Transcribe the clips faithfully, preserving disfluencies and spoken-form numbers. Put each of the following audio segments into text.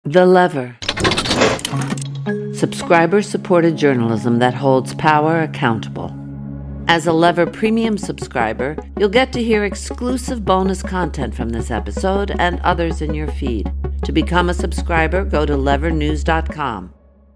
The Lever. Subscriber-supported journalism that holds power accountable. As a Lever Premium subscriber, you'll get to hear exclusive bonus content from this episode and others in your feed. To become a subscriber, go to lever news dot com.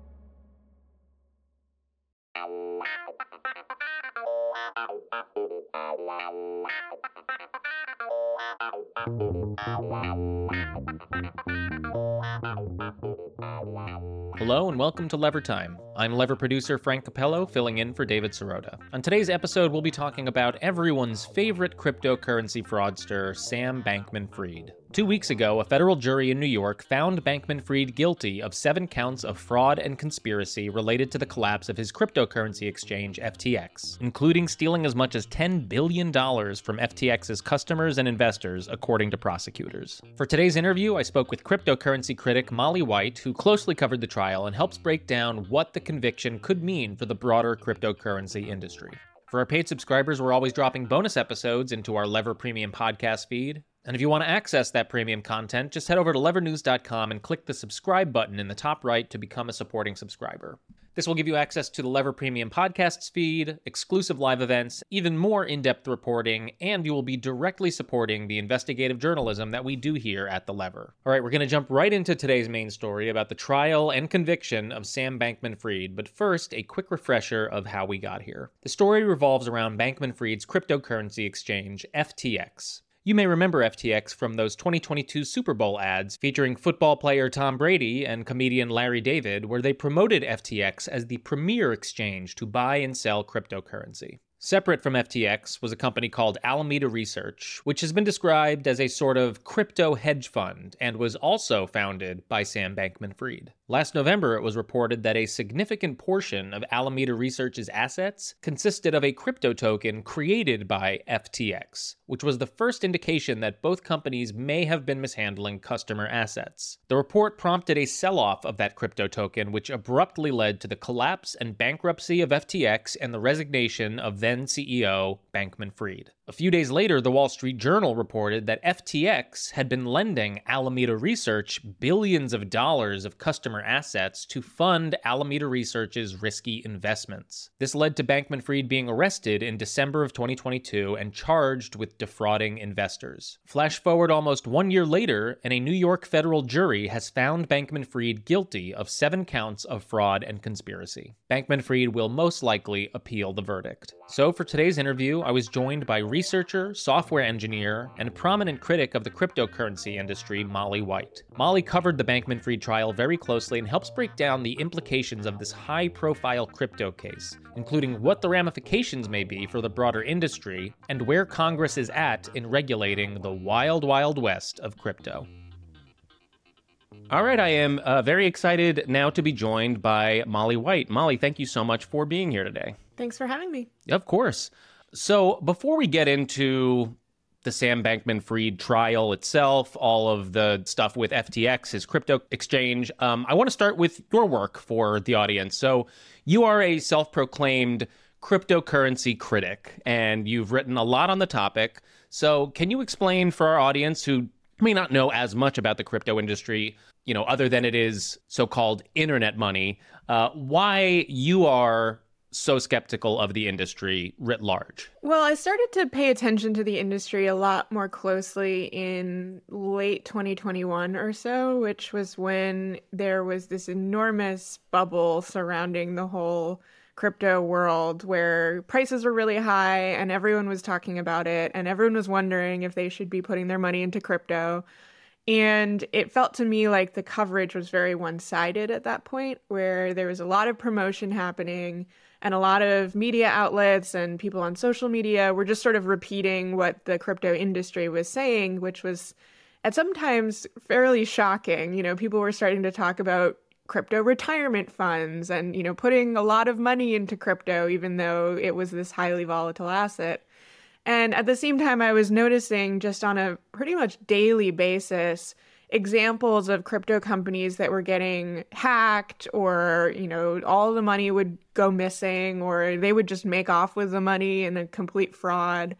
Hello and welcome to Lever Time. I'm Lever producer Frank Capello, filling in for David Sirota. On today's episode, we'll be talking about everyone's favorite cryptocurrency fraudster, Sam Bankman-Fried. Two weeks ago, a federal jury in New York found Bankman-Fried guilty of seven counts of fraud and conspiracy related to the collapse of his cryptocurrency exchange, F T X, including stealing as much as ten billion dollars from F T X's customers and investors, according to prosecutors. For today's interview, I spoke with cryptocurrency critic Molly White, who closely covered the trial and helps break down what the conviction could mean for the broader cryptocurrency industry. For our paid subscribers, we're always dropping bonus episodes into our Lever Premium podcast feed. And if you want to access that premium content, just head over to lever news dot com and click the subscribe button in the top right to become a supporting subscriber. This will give you access to the Lever Premium podcasts feed, exclusive live events, even more in-depth reporting, and you will be directly supporting the investigative journalism that we do here at The Lever. All right, we're going to jump right into today's main story about the trial and conviction of Sam Bankman-Fried, but first, a quick refresher of how we got here. The story revolves around Bankman-Fried's cryptocurrency exchange, F T X. You may remember F T X from those twenty twenty-two Super Bowl ads featuring football player Tom Brady and comedian Larry David, where they promoted F T X as the premier exchange to buy and sell cryptocurrency. Separate from F T X was a company called Alameda Research, which has been described as a sort of crypto hedge fund and was also founded by Sam Bankman-Fried. Last November, it was reported that a significant portion of Alameda Research's assets consisted of a crypto token created by F T X, which was the first indication that both companies may have been mishandling customer assets. The report prompted a sell-off of that crypto token, which abruptly led to the collapse and bankruptcy of F T X and the resignation of then C E O Bankman-Fried. A few days later, the Wall Street Journal reported that F T X had been lending Alameda Research billions of dollars of customer assets to fund Alameda Research's risky investments. This led to Bankman-Fried being arrested in December of twenty twenty-two and charged with defrauding investors. Flash forward almost one year later, and a New York federal jury has found Bankman-Fried guilty of seven counts of fraud and conspiracy. Bankman-Fried will most likely appeal the verdict. So for today's interview, I was joined by researcher, software engineer, and prominent critic of the cryptocurrency industry, Molly White. Molly covered the Bankman-Fried trial very closely and helps break down the implications of this high-profile crypto case, including what the ramifications may be for the broader industry and where Congress is at in regulating the wild, wild west of crypto. All right, I am uh, very excited now to be joined by Molly White. Molly, thank you so much for being here today. Thanks for having me. Of course. So before we get into the Sam Bankman-Fried trial itself, all of the stuff with F T X, his crypto exchange, um, I want to start with your work for the audience. So you are a self-proclaimed cryptocurrency critic, and you've written a lot on the topic. So can you explain for our audience who may not know as much about the crypto industry, you know, other than it is so-called internet money, uh, why you are so skeptical of the industry writ large? Well, I started to pay attention to the industry a lot more closely in late twenty twenty-one or so, which was when there was this enormous bubble surrounding the whole crypto world where prices were really high and everyone was talking about it and everyone was wondering if they should be putting their money into crypto. And it felt to me like the coverage was very one-sided at that point, where there was a lot of promotion happening and a lot of media outlets and people on social media were just sort of repeating what the crypto industry was saying, which was at sometimes fairly shocking. You know, people were starting to talk about crypto retirement funds and, you know, putting a lot of money into crypto, even though it was this highly volatile asset. And at the same time, I was noticing just on a pretty much daily basis examples of crypto companies that were getting hacked, or, you know, all the money would go missing, or they would just make off with the money in a complete fraud.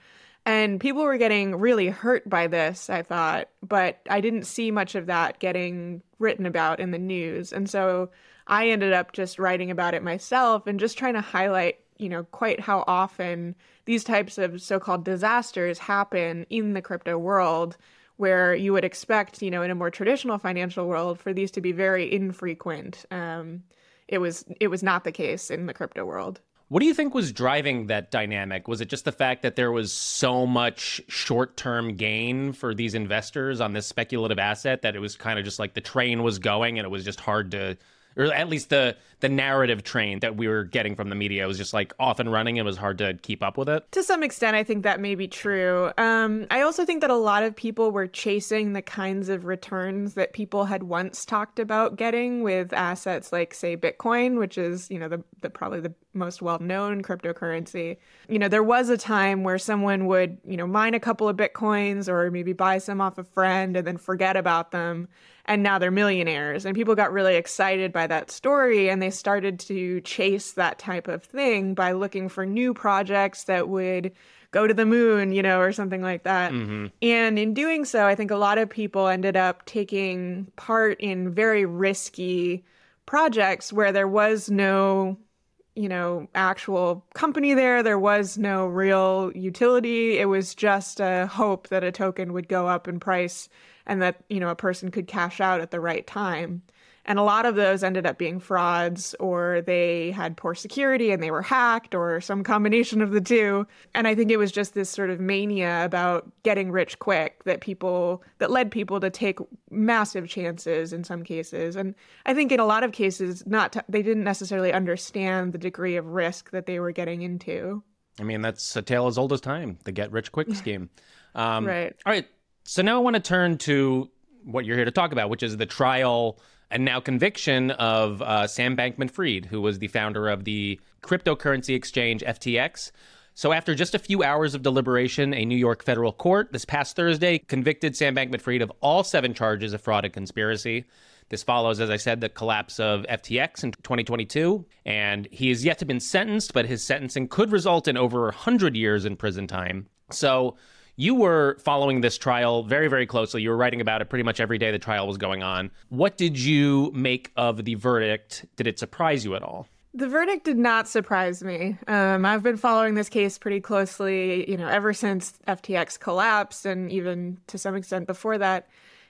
And people were getting really hurt by this, I thought, but I didn't see much of that getting written about in the news. And so I ended up just writing about it myself and just trying to highlight, you know, quite how often these types of so-called disasters happen in the crypto world, where you would expect, you know, in a more traditional financial world for these to be very infrequent. Um, it was it was not the case in the crypto world. What do you think was driving that dynamic? Was it just the fact that there was so much short-term gain for these investors on this speculative asset that it was kind of just like the train was going and it was just hard to, or at least the the narrative train that we were getting from the media was just like off and running. It was hard to keep up with it. To some extent, I think that may be true. Um, I also think that a lot of people were chasing the kinds of returns that people had once talked about getting with assets like, say, Bitcoin, which is, you know, the, the probably the most well-known cryptocurrency. You know, there was a time where someone would, you know, mine a couple of Bitcoins or maybe buy some off a friend and then forget about them. And now they're millionaires. And people got really excited by that story, and they started to chase that type of thing by looking for new projects that would go to the moon, you know, or something like that. Mm-hmm. And in doing so, I think a lot of people ended up taking part in very risky projects where there was no, you know, actual company there. There was no real utility. It was just a hope that a token would go up in price and that, you know, a person could cash out at the right time. And a lot of those ended up being frauds, or they had poor security and they were hacked, or some combination of the two. And I think it was just this sort of mania about getting rich quick that people, that led people to take massive chances in some cases. And I think in a lot of cases, not to, they didn't necessarily understand the degree of risk that they were getting into. I mean, that's a tale as old as time, the get rich quick scheme. Um, right. All right. So now I want to turn to what you're here to talk about, which is the trial and now conviction of uh, Sam Bankman-Fried, who was the founder of the cryptocurrency exchange F T X. So after just a few hours of deliberation, a New York federal court this past Thursday convicted Sam Bankman-Fried of all seven charges of fraud and conspiracy. This follows, as I said, the collapse of F T X in twenty twenty-two, and he has yet to been sentenced, but his sentencing could result in over one hundred years in prison time. So you were following this trial very, very closely. You were writing about it pretty much every day the trial was going on. What did you make of the verdict? Did it surprise you at all? The verdict did not surprise me. Um, I've been following this case pretty closely, you know, ever since F T X collapsed, and even to some extent before that.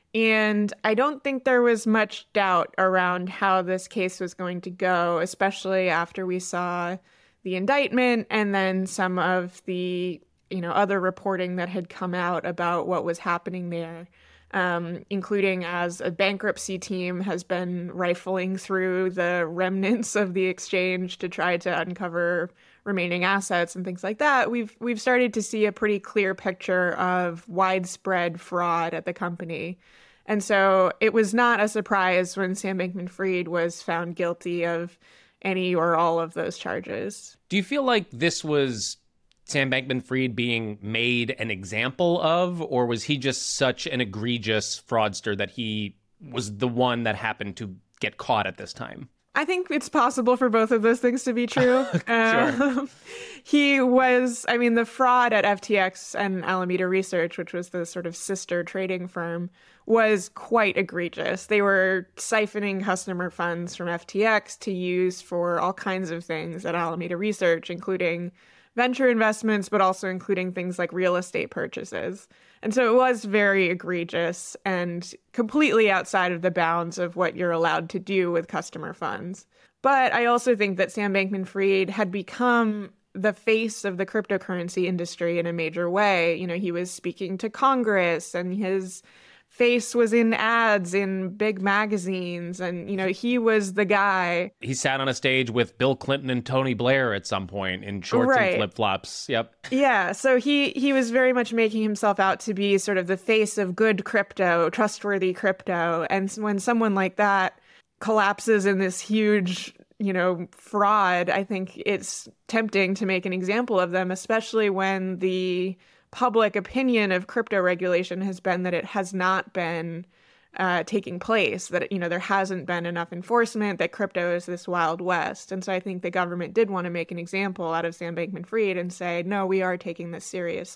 And I don't think there was much doubt around how this case was going to go, especially after we saw the indictment and then some of the, you know, other reporting that had come out about what was happening there, um, including as a bankruptcy team has been rifling through the remnants of the exchange to try to uncover remaining assets and things like that. We've we've started to see a pretty clear picture of widespread fraud at the company. And so it was not a surprise when Sam Bankman-Fried was found guilty of any or all of those charges. Do you feel like this was Sam Bankman-Fried being made an example of, or was he just such an egregious fraudster that he was the one that happened to get caught at this time? I think it's possible for both of those things to be true. Sure. Um, he was, I mean, the fraud at F T X and Alameda Research, which was the sort of sister trading firm, was quite egregious. They were siphoning customer funds from F T X to use for all kinds of things at Alameda Research, including venture investments, but also including things like real estate purchases. And so it was very egregious and completely outside of the bounds of what you're allowed to do with customer funds. But I also think that Sam Bankman-Fried had become the face of the cryptocurrency industry in a major way. You know, he was speaking to Congress, and his face was in ads in big magazines, and, you know, he was the guy. He sat on a stage with Bill Clinton and Tony Blair at some point in shorts right. and flip-flops. Yep. Yeah, so he, he was very much making himself out to be sort of the face of good crypto, trustworthy crypto. And when someone like that collapses in this huge, you know, fraud, I think it's tempting to make an example of them, especially when the public opinion of crypto regulation has been that it has not been uh, taking place, that, you know, there hasn't been enough enforcement, that crypto is this Wild West. And so I think the government did want to make an example out of Sam Bankman-Fried and say, no, we are taking this seriously.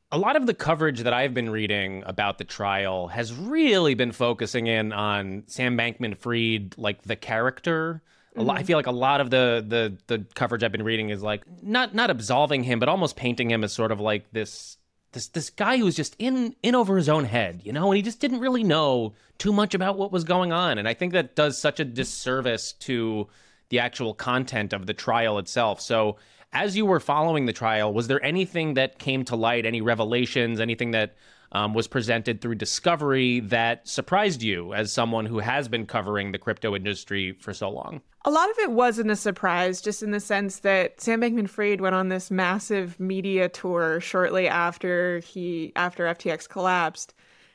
A lot of the coverage that I've been reading about the trial has really been focusing in on Sam Bankman-Fried, like the character. A lot, I feel like a lot of the, the the coverage I've been reading is like not not absolving him, but almost painting him as sort of like this this this guy who's just in in over his own head, you know, and he just didn't really know too much about what was going on. And I think that does such a disservice to the actual content of the trial itself. So as you were following the trial, was there anything that came to light, any revelations, anything that um, was presented through discovery that surprised you as someone who has been covering the crypto industry for so long? A lot of it wasn't a surprise, just in the sense that Sam Bankman-Fried went on this massive media tour shortly after he after F T X collapsed.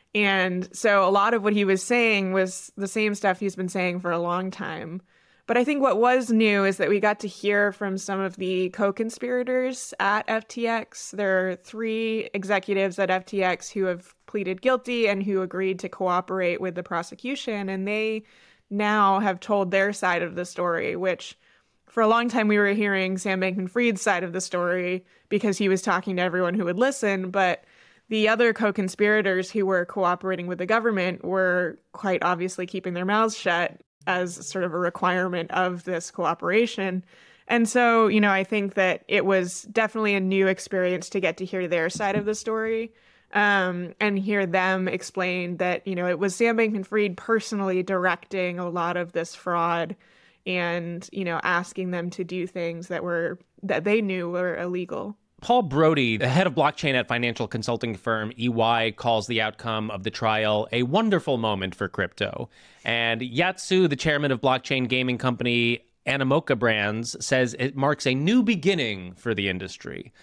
And so a lot of what he was saying was the same stuff he's been saying for a long time. But I think what was new is that we got to hear from some of the co-conspirators at F T X. There are three executives at F T X who have pleaded guilty and who agreed to cooperate with the prosecution. And they now have told their side of the story, which for a long time we were hearing Sam Bankman-Fried's side of the story because he was talking to everyone who would listen. But the other co-conspirators who were cooperating with the government were quite obviously keeping their mouths shut as sort of a requirement of this cooperation. And so, you know, I think that it was definitely a new experience to get to hear their side of the story um, and hear them explain that, you know, it was Sam Bankman-Fried personally directing a lot of this fraud and, you know, asking them to do things that were that they knew were illegal. Paul Brody, the head of blockchain at financial consulting firm E Y, calls the outcome of the trial a wonderful moment for crypto. And Yatsu, the chairman of blockchain gaming company Animoca Brands, says it marks a new beginning for the industry.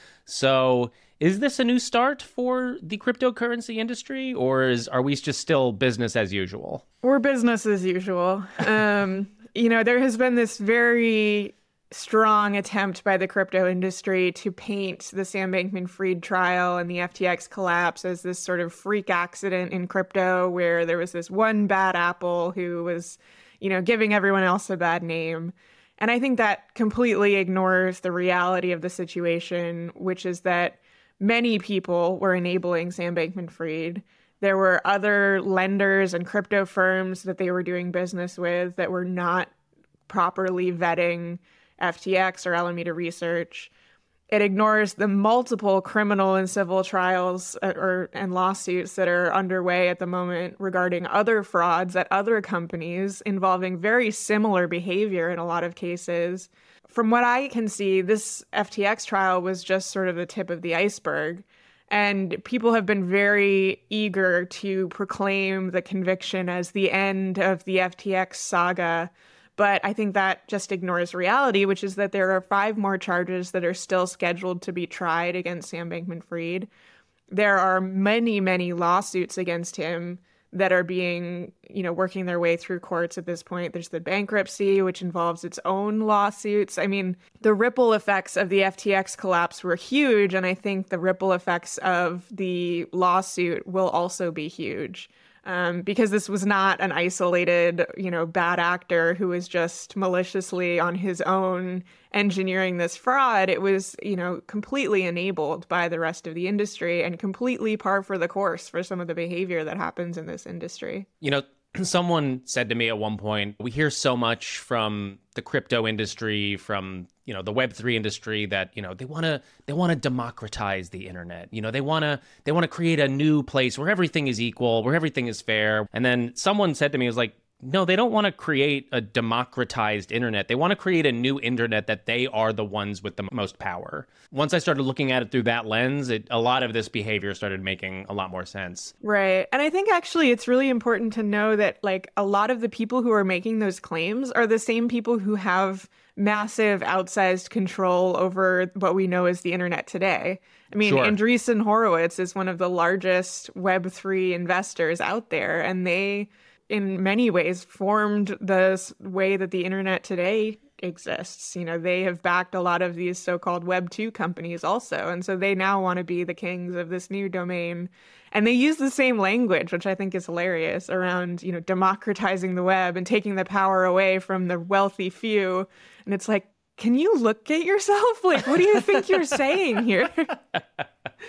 So is this a new start for the cryptocurrency industry, or is are we just still business as usual? We're business as usual. Um, you know, there has been this very strong attempt by the crypto industry to paint the Sam Bankman-Fried trial and the F T X collapse as this sort of freak accident in crypto where there was this one bad apple who was, you know, giving everyone else a bad name. And I think that completely ignores the reality of the situation, which is that many people were enabling Sam Bankman-Fried. There were other lenders and crypto firms that they were doing business with that were not properly vetting F T X or Alameda Research. It ignores the multiple criminal and civil trials or and lawsuits that are underway at the moment regarding other frauds at other companies involving very similar behavior in a lot of cases. From what I can see, this F T X trial was just sort of the tip of the iceberg. And people have been very eager to proclaim the conviction as the end of the F T X saga. But I think that just ignores reality, which is that there are five more charges that are still scheduled to be tried against Sam Bankman-Fried. There are many, many lawsuits against him that are being, you know, working their way through courts at this point. There's the bankruptcy, which involves its own lawsuits. I mean, the ripple effects of the F T X collapse were huge, and I think the ripple effects of the lawsuit will also be huge. Um, because this was not an isolated, you know, bad actor who was just maliciously on his own engineering this fraud. It was, you know, completely enabled by the rest of the industry and completely par for the course for some of the behavior that happens in this industry. You know, someone said to me at one point, we hear so much from the crypto industry, from, you know, the Web three industry that, you know, they want to they want to democratize the internet. You know, they want to they want to create a new place where everything is equal, where everything is fair. And then someone said to me, it was like, no, they don't want to create a democratized internet. They want to create a new internet that they are the ones with the most power. Once I started looking at it through that lens, it, a lot of this behavior started making a lot more sense. Right. And I think actually it's really important to know that like a lot of the people who are making those claims are the same people who have massive outsized control over what we know as the internet today. I mean, Sure. Andreessen Horowitz is one of the largest Web three investors out there, and they in many ways formed the way that the internet today exists. You know, they have backed a lot of these so-called Web two companies also. And so they now want to be the kings of this new domain. And they use the same language, which I think is hilarious, around, you know, democratizing the web and taking the power away from the wealthy few. And it's like, can you look at yourself? Like, what do you think you're saying here?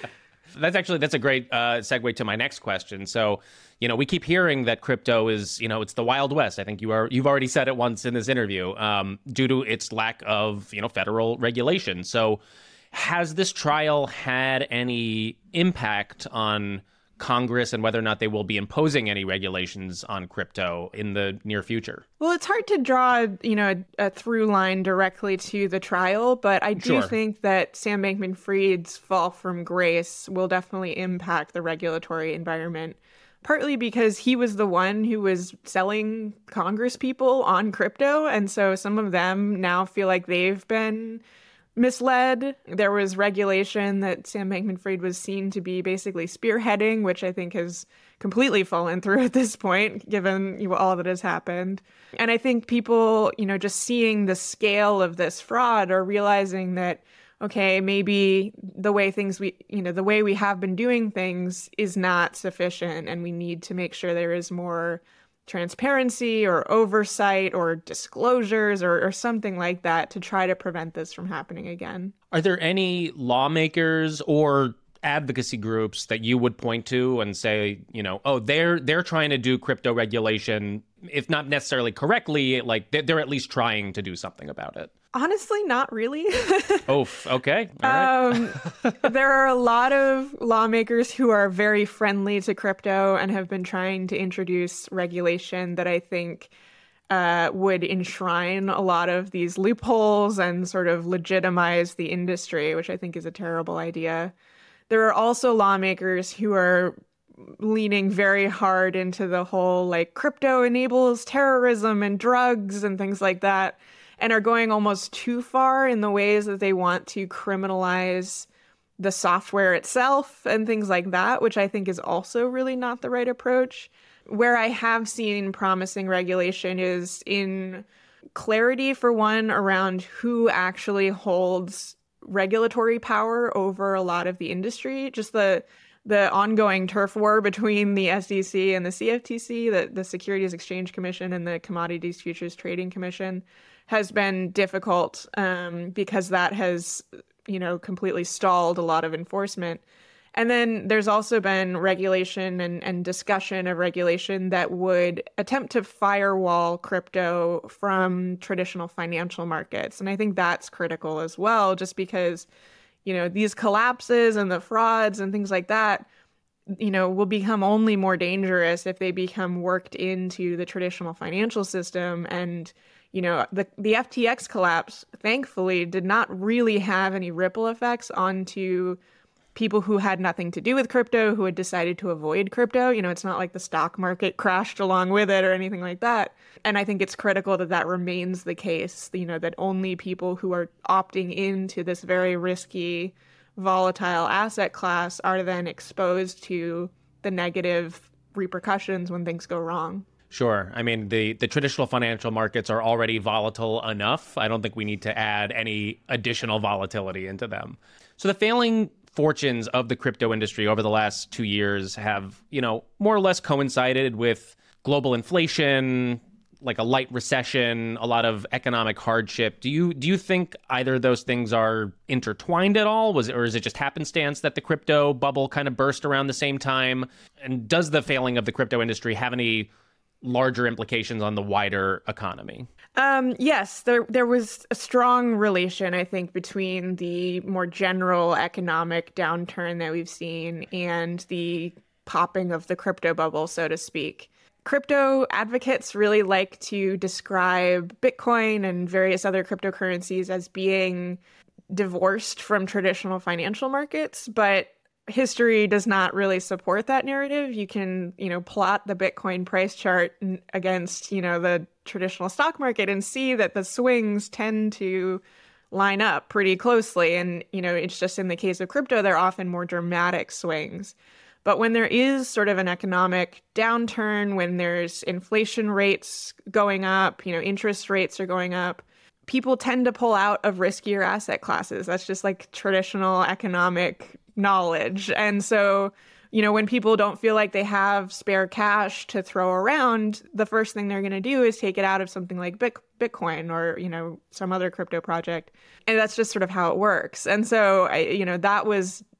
That's actually, that's a great uh, segue to my next question. So, you know, we keep hearing that crypto is, you know, it's the Wild West. I think you are, you've already said it once in this interview, um, due to its lack of, you know, federal regulation. So has this trial had any impact on Congress and whether or not they will be imposing any regulations on crypto in the near future? Well, it's hard to draw, you know, a, a through line directly to the trial, but I do Sure. think that Sam Bankman-Fried's fall from grace will definitely impact the regulatory environment, partly because he was the one who was selling Congress people on crypto, and so some of them now feel like they've been misled. There was regulation that Sam Bankman-Fried was seen to be basically spearheading, which I think has completely fallen through at this point, given you know, all that has happened. And I think people, you know, just seeing the scale of this fraud are realizing that, okay, maybe the way things we, you know, the way we have been doing things is not sufficient, and we need to make sure there is more transparency or oversight or disclosures or, or something like that to try to prevent this from happening again. Are there any lawmakers or advocacy groups that you would point to and say, you know, oh, they're they're trying to do crypto regulation, if not necessarily correctly, like they're at least trying to do something about it? Honestly, not really. Oof. Okay. All right. um, there are a lot of lawmakers who are very friendly to crypto and have been trying to introduce regulation that I think uh, would enshrine a lot of these loopholes and sort of legitimize the industry, which I think is a terrible idea. There are also lawmakers who are leaning very hard into the whole like crypto enables terrorism and drugs and things like that, and are going almost too far in the ways that they want to criminalize the software itself and things like that, which I think is also really not the right approach. Where I have seen promising regulation is in clarity, for one, around who actually holds regulatory power over a lot of the industry. Just the the ongoing turf war between the S E C and the C F T C, the, the Securities Exchange Commission and the Commodities Futures Trading Commission, has been difficult um, because that has, you know, completely stalled a lot of enforcement. And then there's also been regulation and, and discussion of regulation that would attempt to firewall crypto from traditional financial markets. And I think that's critical as well, just because, you know, these collapses and the frauds and things like that, you know, will become only more dangerous if they become worked into the traditional financial system. And you know, the the F T X collapse, thankfully, did not really have any ripple effects onto people who had nothing to do with crypto, who had decided to avoid crypto. You know, it's not like the stock market crashed along with it or anything like that. And I think it's critical that that remains the case, you know, that only people who are opting into this very risky, volatile asset class are then exposed to the negative repercussions when things go wrong. Sure. I mean, the, the traditional financial markets are already volatile enough. I don't think we need to add any additional volatility into them. So the failing fortunes of the crypto industry over the last two years have, you know, more or less coincided with global inflation, like a light recession, a lot of economic hardship. Do you do you think either of those things are intertwined at all? Was it, or is it just happenstance that the crypto bubble kind of burst around the same time? And does the failing of the crypto industry have any larger implications on the wider economy? Um, yes, there there was a strong relation, I think, between the more general economic downturn that we've seen and the popping of the crypto bubble, so to speak. Crypto advocates really like to describe Bitcoin and various other cryptocurrencies as being divorced from traditional financial markets, but history does not really support that narrative. You can, you know, plot the Bitcoin price chart against, you know, the traditional stock market and see that the swings tend to line up pretty closely. And, you know, it's just in the case of crypto, they're often more dramatic swings. But when there is sort of an economic downturn, when there's inflation rates going up, you know, interest rates are going up, people tend to pull out of riskier asset classes. That's just like traditional economic knowledge. And so, you know, when people don't feel like they have spare cash to throw around, the first thing they're going to do is take it out of something like Bitcoin or, you know, some other crypto project. And that's just sort of how it works. And so, I, you know, that was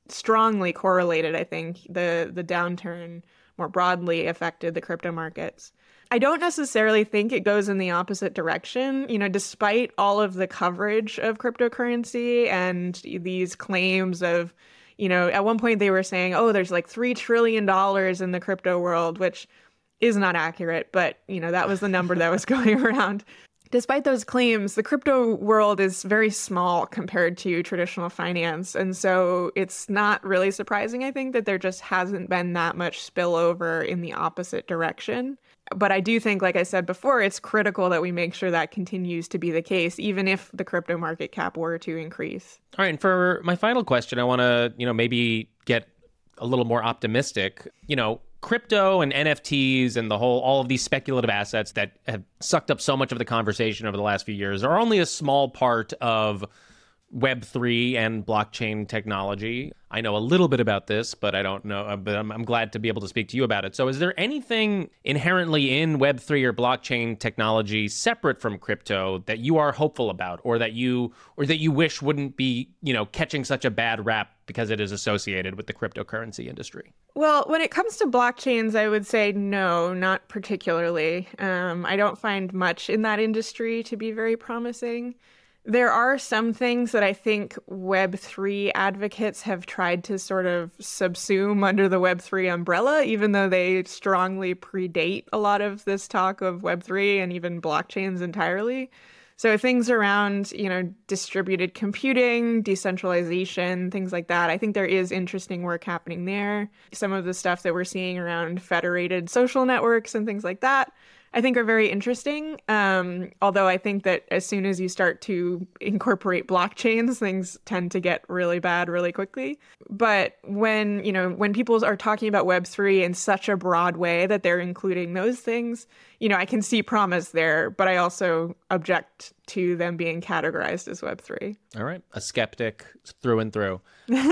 strongly correlated, I think. The, the downturn more broadly affected the crypto markets. I don't necessarily think it goes in the opposite direction. You know, despite all of the coverage of cryptocurrency and these claims of, you know, at one point they were saying, oh, there's like three trillion dollars in the crypto world, which is not accurate, but, you know, that was the number that was going around. Despite those claims, the crypto world is very small compared to traditional finance. And so it's not really surprising, I think, that there just hasn't been that much spillover in the opposite direction. But I do think, like I said before, it's critical that we make sure that continues to be the case, even if the crypto market cap were to increase. All right. And for my final question, I want to, you know, maybe get a little more optimistic. You know, crypto and N F Ts and the whole, all of these speculative assets that have sucked up so much of the conversation over the last few years are only a small part of Web three and blockchain technology. I know a little bit about this, but I don't know, but I'm, I'm glad to be able to speak to you about it. So is there anything inherently in Web three or blockchain technology separate from crypto that you are hopeful about, or that you, or that you wish wouldn't be, you know, catching such a bad rap because it is associated with the cryptocurrency industry? Well, when it comes to blockchains, I would say no, not particularly. Um, I don't find much in that industry to be very promising. There are some things that I think Web three advocates have tried to sort of subsume under the Web three umbrella, even though they strongly predate a lot of this talk of Web three and even blockchains entirely. So things around, you know, distributed computing, decentralization, things like that. I think there is interesting work happening there. Some of the stuff that we're seeing around federated social networks and things like that, I think are very interesting. Um, although I think that as soon as you start to incorporate blockchains, things tend to get really bad really quickly. But when, you know, when people are talking about Web three in such a broad way that they're including those things, you know, I can see promise there, but I also object to them being categorized as Web three. All right. A skeptic through and through.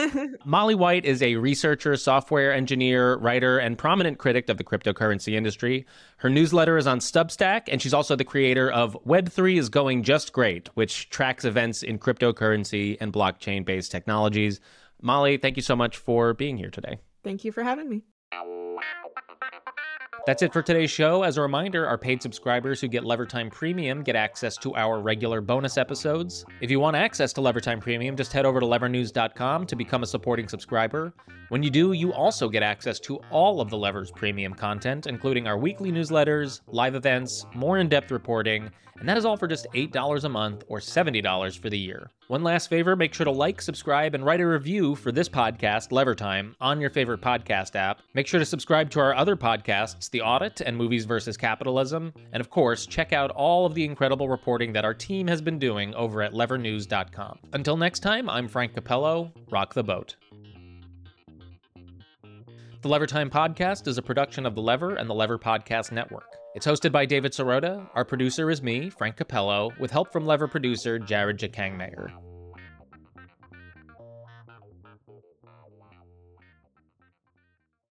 Molly White is a researcher, software engineer, writer, and prominent critic of the cryptocurrency industry. Her newsletter is on Substack, and she's also the creator of Web three is Going Just Great, which tracks events in cryptocurrency and blockchain-based technologies. Molly, thank you so much for being here today. Thank you for having me. That's it for today's show. As a reminder, our paid subscribers who get Levertime Premium get access to our regular bonus episodes. If you want access to Levertime Premium, just head over to lever news dot com to become a supporting subscriber. When you do, you also get access to all of the Lever's premium content, including our weekly newsletters, live events, more in-depth reporting, and that is all for just eight dollars a month or seventy dollars for the year. One last favor, make sure to like, subscribe, and write a review for this podcast, Levertime, on your favorite podcast app. Make sure to subscribe to our other podcasts, The Audit and Movies versus Capitalism. And of course, check out all of the incredible reporting that our team has been doing over at lever news dot com. Until next time, I'm Frank Capello. Rock the boat. The Levertime Podcast is a production of The Lever and the Lever Podcast Network. It's hosted by David Sirota. Our producer is me, Frank Capello, with help from Lever producer Jared Jakangmayer.